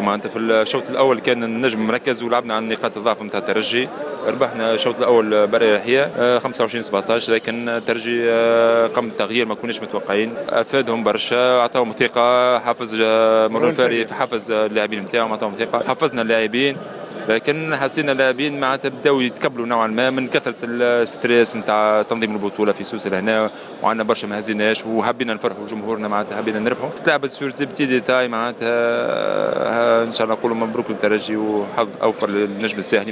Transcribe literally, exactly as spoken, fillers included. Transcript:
معناتها في الشوط الاول كان النجم مركز ولعبنا على نقاط الضعف نتاع الترجي. ربحنا الشوط الاول باريحيه خمسة وعشرين سبعطاش، لكن الترجي قام بالتغيير ما كناش متوقعين، افادهم برشا، اعطاهم ثقه، حفز مرون فاري حفز اللاعبين نتاعهم، اعطاهم ثقه، حفزنا اللاعبين، لكن حسينا اللاعبين معناتها بداوا يتكبلوا نوعا ما من كثره الستريس نتاع تنظيم البطوله في سوسه لهنا، وعندنا برشا ما هزيناش وحبينا نفرحوا جمهورنا، معناتها حبينا نربحوا. تلعبت سور بتي ديتاي، معناتها ان شاء الله نقولوا مبروك للترجي وحظ اوفر للنجم الساحلي.